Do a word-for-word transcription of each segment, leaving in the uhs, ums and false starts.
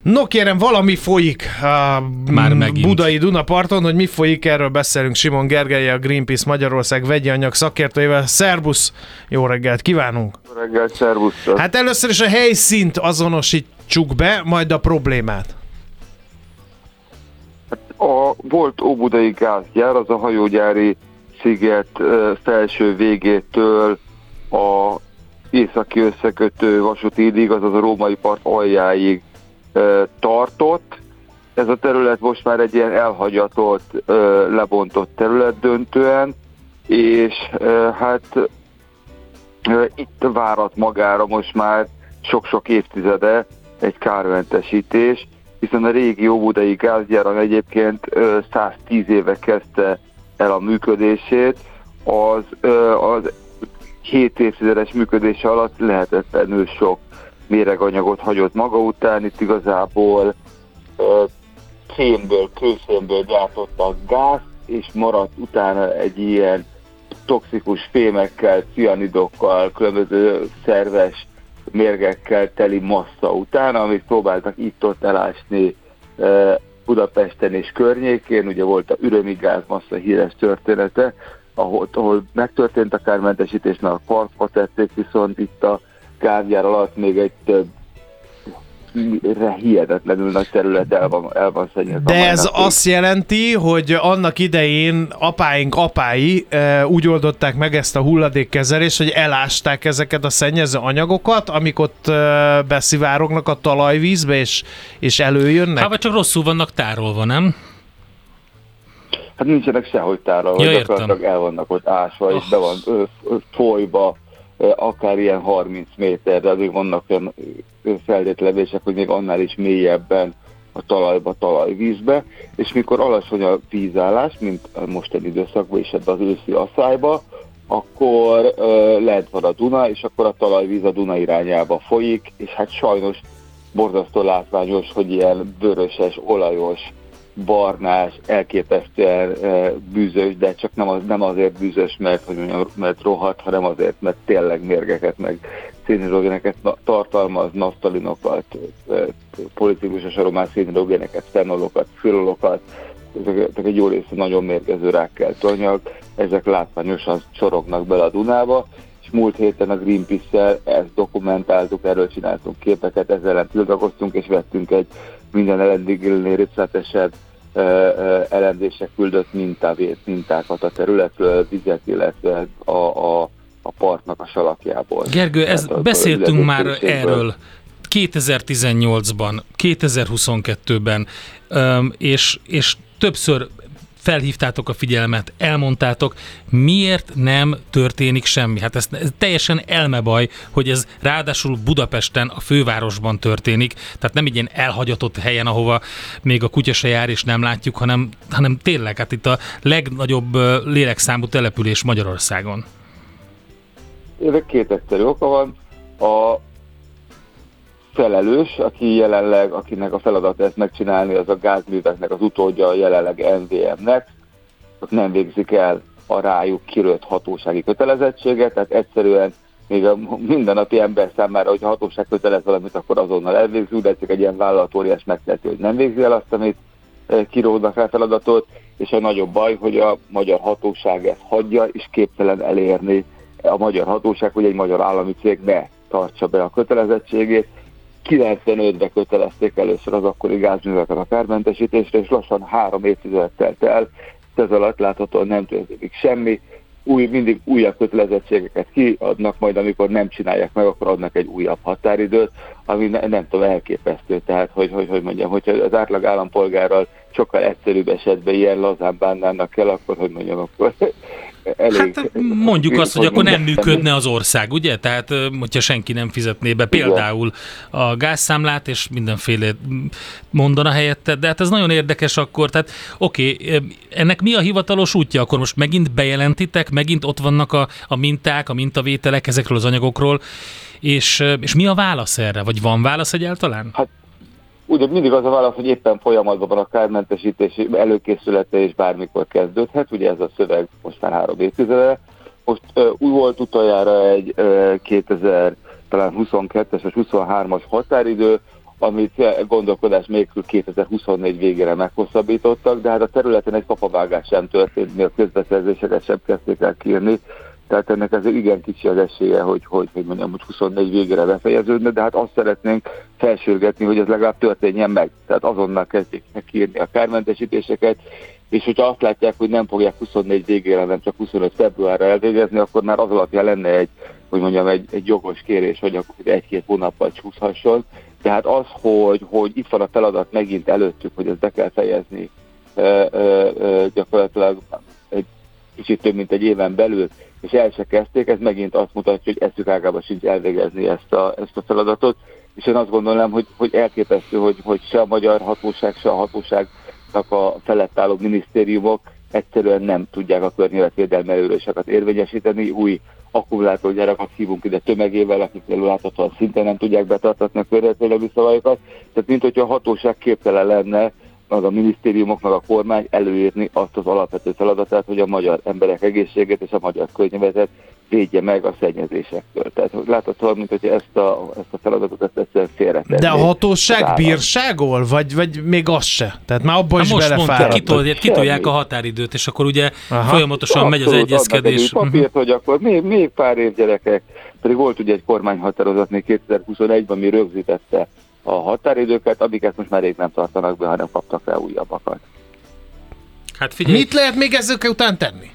No kérem, valami folyik a Már megint. Budai Dunaparton, hogy mi folyik, erről beszélünk Simon Gergellyel, a Greenpeace Magyarország vegyi anyag szakértőjével. Szerbusz, jó reggelt kívánunk! Jó reggelt, szervusz! Hát először is a helyszínt azonosítsuk be, majd a problémát. A volt óbudai gázgyár, az a hajógyári sziget felső végétől a északi összekötő vasúti hídig, azaz a római part aljáig tartott. Ez a terület most már egy ilyen elhagyatott, lebontott terület döntően, és hát itt várat magára most már sok-sok évtizede egy kármentesítés, hiszen a régi óbudai gázgyáron egyébként száztíz éve kezdte el a működését, az, az hét évtizedes működése alatt lehetetlenül sok méreganyagot hagyott maga után. Itt igazából szénből, kőszénből gyártottak gáz, és maradt utána egy ilyen toxikus fémekkel, cianidokkal, különböző szerves mérgekkel teli massza utána, amit próbáltak itt-ott elásni Budapesten és környékén. Ugye volt a ürömi gázmassza híres története, ahol, ahol megtörtént a kármentesítés, mert a parkba tették, viszont itt a gázgyár alatt még egy több hihetetlenül nagy terület el van, el van szennyezve. De ez azt jelenti, hogy annak idején apáink apái e, úgy oldották meg ezt a hulladékkezelést, hogy elásták ezeket a szennyező anyagokat, amik ott e, beszivárognak a talajvízbe, és, és előjönnek? Hát vagy csak rosszul vannak tárolva, nem? Hát nincsenek sehogy tárolva, ja, gyakorlatilag el vannak ott ásva, oh. és be van ö, ö, folyba, ö, akár ilyen harminc méterre, addig vannak olyan feltételezések, hogy még annál is mélyebben a talajba, talajvízbe, és mikor alacsony a vízállás, mint a mostani időszakban és ebben az őszi asszályba, akkor ö, lent van a Duna, és akkor a talajvíz a Duna irányába folyik, és hát sajnos borzasztó látványos, hogy ilyen vöröses, olajos, barnás, elképesztően e, bűzös, de csak nem, az, nem azért bűzös, mert, hogy mondjam, mert rohadt, hanem azért, mert tényleg mérgeket, meg szénhidrogéneket tartalmaz, naftalinokat, e, politikus aromás szénhidrogéneket, fenolokat, filolokat, ezek, ezek egy jó része nagyon mérgező rákkeltő anyag, ezek látványosan csorognak bele a Dunába, és múlt héten a Greenpeace-szel ezt dokumentáltuk, erről csináltunk képeket, ezzel ellen tiltakoztunk, és vettünk egy minden eddignél részletesebb elemzések küldött mintávét, mintákat a területről, vizet, illetve a, a, a partnak a salakjából. Gergő, ez, a, beszéltünk a már erről kétezer-tizennyolcban, kétezer-huszonkettőben, és, és többször felhívtátok a figyelmet, elmondtátok, miért nem történik semmi. Hát ez, ez teljesen elmebaj, hogy ez ráadásul Budapesten, a fővárosban történik, tehát nem egy ilyen elhagyatott helyen, ahova még a kutya se jár és nem látjuk, hanem, hanem tényleg, hát itt a legnagyobb lélekszámú település Magyarországon. Ennek két egyszerű oka van. A felelős, aki jelenleg, akinek a feladat ezt megcsinálni, az a gázműveknek az utódja, jelenleg em vé em-nek, nem végzik el a rájuk kirőtt hatósági kötelezettséget, tehát egyszerűen még a mindennapi ember számára, hogyha a hatóság kötelez valamit, akkor azonnal elvégzünk, de csak egy ilyen vállalat óriás megteheti, hogy nem végzi el azt, amit kiródnak el feladatot, és a nagyobb baj, hogy a magyar hatóság ezt hagyja, és képtelen elérni a magyar hatóság, hogy egy magyar állami cég ne tartsa be a kötelezettségét. kilencvenötben kötelezték először az akkori gázműveket a kármentesítésre, és lassan három évtized telt el, ez alatt láthatóan nem történik semmi, új, mindig újabb kötelezettségeket kiadnak, majd amikor nem csinálják meg, akkor adnak egy újabb határidőt, ami ne, nem tudom, elképesztő, tehát hogy, hogy, hogy mondjam, hogyha az átlag állampolgárral sokkal egyszerűbb esetben ilyen lazán bánnának el, akkor hogy mondjam, akkor elég... Hát mondjuk azt, hogy akkor nem működne az ország, ugye? Tehát, hogyha senki nem fizetné be például a gázszámlát, és mindenféle mondana helyette, de hát ez nagyon érdekes akkor, tehát oké, okay, ennek mi a hivatalos útja? Akkor most megint bejelentitek, megint ott vannak a, a minták, a mintavételek ezekről az anyagokról, és, és mi a válasz erre? Vagy van válasz egyáltalán? Hát ugye mindig az a válasz, hogy éppen folyamatban van a kármentesítés előkészülete, és bármikor kezdődhet, ugye ez a szöveg most már három évtizede. Most uh, úgy volt utoljára egy uh, kétezer-huszonkettes vagy huszonhármas határidő, amit gondolkodás nélkül kétezer-huszonnégy végére meghosszabbítottak, de hát a területen egy kapavágás sem történt, mi a közbeszerzéseket sem kezdték el kiírni, tehát ennek azért igen kicsi az esélye, hogy, hogy, hogy mondjam, hogy huszonnégy végére befejeződne, de hát azt szeretnénk felsürgetni, hogy ez legalább történjen meg. Tehát azonnal kezdjék meg kiírni a kármentesítéseket, és hogyha azt látják, hogy nem fogják huszonnégy végére, hanem csak huszonöt februárra elvégezni, akkor már az alapján lenne egy, hogy mondjam, egy, egy jogos kérés, hogy akkor egy-két hónappal csúszhasson. Tehát az, hogy, hogy itt van a feladat megint előttük, hogy ezt be kell fejezni ö, ö, ö, gyakorlatilag egy kicsit több mint egy éven belül, és el se kezdték, ez megint azt mutatja, hogy eszük ágában sincs elvégezni ezt a, ezt a feladatot, és én azt gondolom, hogy, hogy elképesztő, hogy, hogy se a magyar hatóság, se a hatóságnak a felett álló minisztériumok egyszerűen nem tudják a környezetvédelmi előíráseket érvényesíteni, új akkumulátorgyárakat hívunk ide tömegével, akik láthatóan szinte nem tudják betartatni a környezetvédelmi szabályokat, tehát mint hogyha a hatóság képtelen lenne az a minisztériumok, meg a kormány előírni azt az alapvető feladatát, hogy a magyar emberek egészségét és a magyar környezetet védje meg a szennyezésektől. Tehát láthatóan, mint hogy ezt a, ezt a feladatot ezt egyszerűen félretennék. De a hatóság bírságol? Vagy, vagy még az se? Tehát már abban is belefáradtak. Kitolják a határidőt, és akkor ugye Aha. folyamatosan abszolút, megy az egyezkedés. Papírt, hogy akkor még, még pár év gyerekek, pedig volt ugye egy kormányhatározat még kétezer-huszonegyben, mi rögzítette a határidőket, amiket most már rég nem tartanak be, hanem kaptak el újabbakat. Hát figyelj. Mit lehet még ezek után tenni?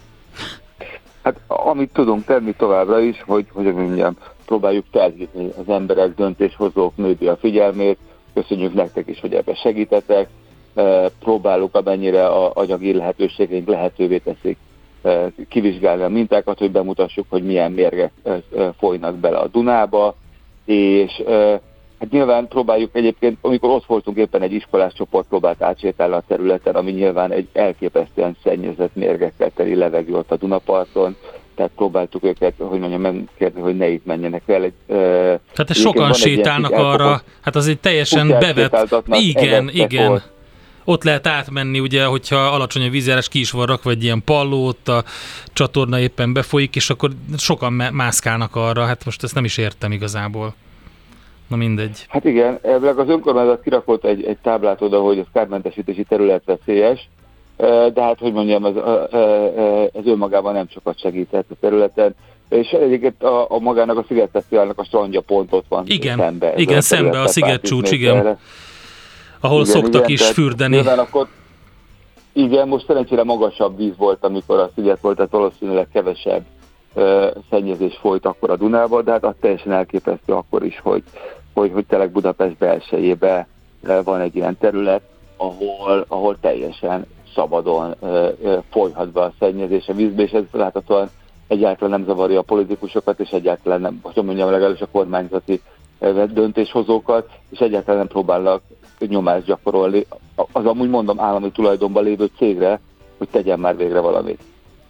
Hát amit tudunk tenni továbbra is, hogy, hogy mondjam, próbáljuk felhívni az emberek, döntéshozók, média a figyelmét, köszönjük nektek is, hogy ebben segítetek, próbáljuk amennyire a anyagi lehetőségeink lehetővé teszik kivizsgálni a mintákat, hogy bemutassuk, hogy milyen mérgek folynak bele a Dunába, és hát nyilván próbáljuk egyébként, amikor ott voltunk, éppen egy iskolás csoport próbált átsétálni a területen, ami nyilván egy elképesztően szennyezett mérgekkel teli levegő ott a Dunaparton, tehát próbáltuk őket, hogy mondjam, megkérni, hogy ne itt menjenek el. Egy, tehát sokan sétálnak arra, hát az egy teljesen bevett, igen, igen. Volt. Ott lehet átmenni, ugye, hogyha alacsony a vízjárás, ki is van rakva egy ilyen palló, ott a csatorna éppen befolyik, és akkor sokan mászkálnak arra, hát most ezt nem is értem igazából. Na mindegy. Hát igen, ebből az önkormányzat kirakott egy, egy táblát oda, hogy ez kármentesítési terület veszélyes, de hát, hogy mondjam, ez, ez önmagában nem sokat segített a területen, és egyébként a, a magának a Szigetfesztiválnak a strandja pont ott van igen, szembe. Igen, szembe a Szigetcsúcs, igen, ahol igen, szoktak igen, is fürdeni. Akkor, igen, most szerencsére magasabb víz volt, amikor a sziget volt, tehát valószínűleg kevesebb uh, szennyezés folyt akkor a Dunába, de hát az teljesen elképesztő akkor is, hogy hogy, hogy tényleg Budapest belsejében van egy ilyen terület, ahol, ahol teljesen szabadon uh, uh, folyhat be a szennyezés a vízbe, és ez láthatóan egyáltalán nem zavarja a politikusokat, és egyáltalán nem, hogy mondjam, legalábbis a kormányzati uh, döntéshozókat, és egyáltalán nem próbálnak nyomást gyakorolni az amúgy mondom állami tulajdonban lévő cégre, hogy tegyen már végre valamit.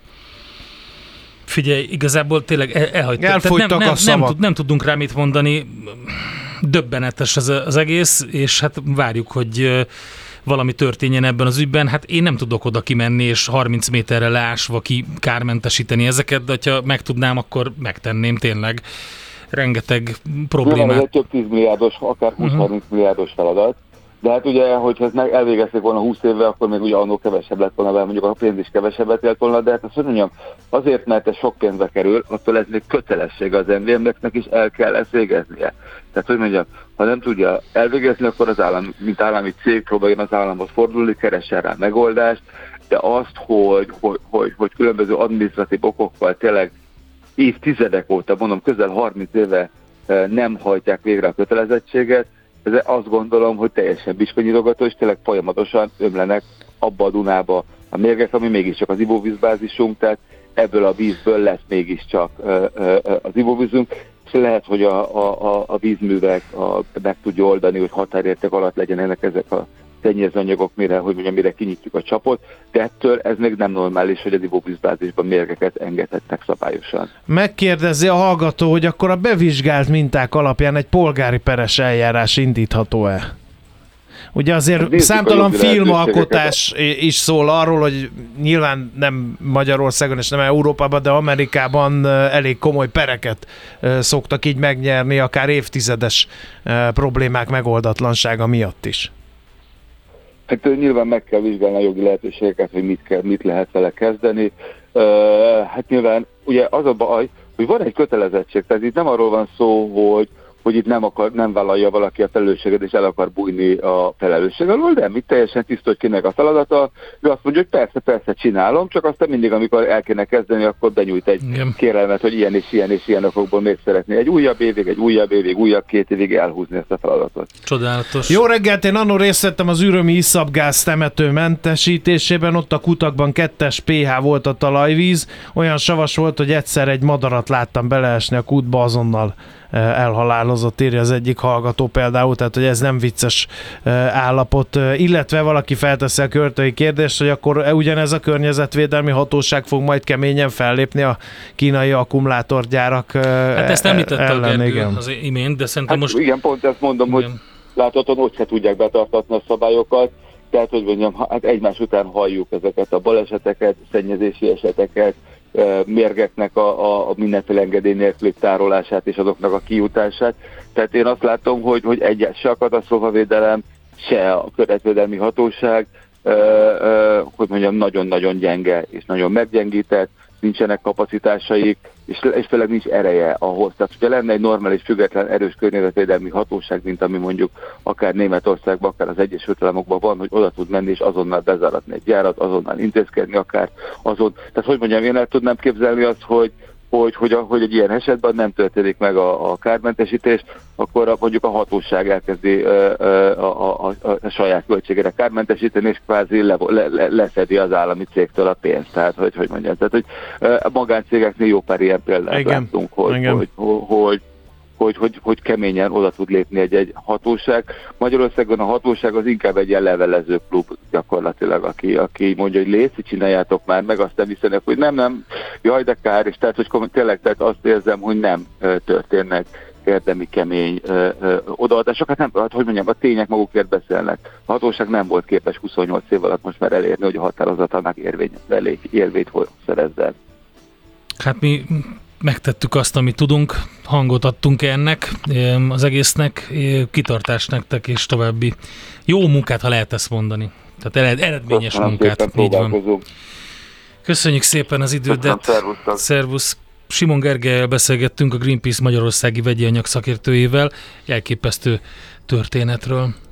Figyelj, igazából tényleg el, elhagytuk. Nem, nem, nem, nem, nem tudunk rá mit mondani. Döbbenetes az, az egész, és hát várjuk, hogy valami történjen ebben az ügyben. Hát én nem tudok oda kimenni, és harminc méterre leásva ki kármentesíteni ezeket, de ha meg tudnám, akkor megtenném tényleg. Rengeteg problémát. Ez egy több tízmilliárdos, akár húsz-harminc uh-huh. milliárdos feladat. De hát ugye, hogyha ezt meg elvégezték volna húsz évvel, akkor még ugye annól kevesebb lett volna, mondjuk a pénz is kevesebbet élt volna, de hát azt mondjam, azért, mert ez sok pénzbe kerül, attól ez még kötelessége az em vé em-nek is el kell ezt végeznie. Tehát, hogy mondjam, ha nem tudja elvégezni, akkor az állam, mint állami cég próbáljon az államhoz fordulni, keressen rá megoldást, de azt, hogy, hogy, hogy, hogy különböző adminisztratív okokkal tényleg évtizedek óta, mondom, közel harminc éve nem hajtják végre a kötelezettséget, ez azt gondolom, hogy teljesen biskonyitogató, és tényleg folyamatosan ömlenek abba a Dunába a mérgek, ami mégiscsak az ivóvízbázisunk, tehát ebből a vízből lesz mégiscsak az ivóvízünk, és lehet, hogy a, a, a vízművek a, meg tudja oldani, hogy határérték alatt legyenek ezek a szennyezőanyagok, mire, hogy mondjam, mire kinyitjuk a csapot, de ettől ez még nem normális, hogy az ivóvízbázisban mérgeket engedhetnek szabályosan. Megkérdezi a hallgató, hogy akkor a bevizsgált minták alapján egy polgári peres eljárás indítható-e? Ugye azért Nézzük számtalan a filmalkotás is szól arról, hogy nyilván nem Magyarországon és nem Európában, de Amerikában elég komoly pereket szoktak így megnyerni, akár évtizedes problémák megoldatlansága miatt is. Hát nyilván meg kell vizsgálni a jogi lehetőségeket, hogy mit, kell, mit lehet vele kezdeni. Uh, hát nyilván ugye az a baj, hogy van egy kötelezettség, tehát itt nem arról van szó, hogy hogy itt nem, akar, nem vállalja valaki a felelősséget, és el akar bújni a felelősség alól, de itt teljesen tiszta, hogy kinek a feladata. Ő azt mondja, hogy persze, persze csinálom, csak aztán mindig, amikor el kéne kezdeni, akkor benyújt egy Igen. kérelmet, hogy ilyen és ilyen és ilyen okokból még szeretné egy újabb évig, egy újabb évig, újabb két évig elhúzni ezt a feladatot. Csodálatos. Jó reggelt, én annól részt vettem az ürömi iszapgáz temető mentesítésében, ott a kutakban kettes pé há volt a talajvíz, olyan savas volt, hogy egyszer egy madarat láttam beleesni a kútba, azonnal elhalálozott, írja az egyik hallgató például, tehát hogy ez nem vicces állapot, illetve valaki felteszi a költői kérdést, hogy akkor ugyanez a környezetvédelmi hatóság fog majd keményen fellépni a kínai akkumulátorgyárak hát ezt említette ellen, a Gergő igen. az imént, de szerintem hát most... Igen, pont ezt mondom, igen. hogy láthatóan ott se tudják betartatni a szabályokat, tehát hogy mondjam, hát egymás után halljuk ezeket a baleseteket, szennyezési eseteket, mérgeknek a, a, a mindenféle engedély nélküli tárolását és azoknak a kijutását. Tehát én azt látom, hogy, hogy egy, se a katasztrófavédelem, se a környezetvédelmi hatóság, ö, ö, hogy mondjam, nagyon-nagyon gyenge és nagyon meggyengített, nincsenek kapacitásaik, és, és főleg nincs ereje ahhoz. Tehát, hogyha lenne egy normális, független, erős környezetvédelmi hatóság, mint ami mondjuk akár Németországban, akár az Egyesült Államokban van, hogy oda tud menni és azonnal bezáratni egy gyárat, azonnal intézkedni, akár azon. Tehát, hogy mondjam, én el tudnám képzelni azt, hogy Hogy, hogy, a, hogy egy ilyen esetben nem történik meg a, a kármentesítés, akkor a, mondjuk a hatóság elkezdi a, a, a, a saját költségére kármentesíteni, és kvázi le, le, le, leszedi az állami cégtől a pénzt. Tehát, hogy, hogy mondjam, tehát, hogy a magáncégeknél jó pár ilyen példát Igen. láttunk, hogy, hogy, hogy, hogy Hogy, hogy, hogy keményen oda tud lépni egy-egy hatóság. Magyarországon a hatóság az inkább egy ilyen levelező klub gyakorlatilag, aki, aki mondja, hogy léci, csináljátok már meg, aztán viszonylag, hogy nem, nem, jaj, de kár, és tehát, hogy tényleg tehát azt érzem, hogy nem történnek érdemi kemény ö, ö, odaadások. Hát nem, hát hogy mondjam, a tények magukért beszélnek. A hatóság nem volt képes huszonnyolc év alatt most már elérni, hogy a határozatának érvényt szerezzen. Hát mi megtettük azt, amit tudunk, hangot adtunk ennek, az egésznek, kitartást nektek, és további jó munkát, ha lehet ezt mondani. Tehát eredményes Köszönöm munkát. Szépen, így van. Köszönjük szépen az idődet. Szervusz. Simon Gergellyel beszélgettünk, a Greenpeace Magyarországi vegyi anyag szakértőjével, elképesztő történetről.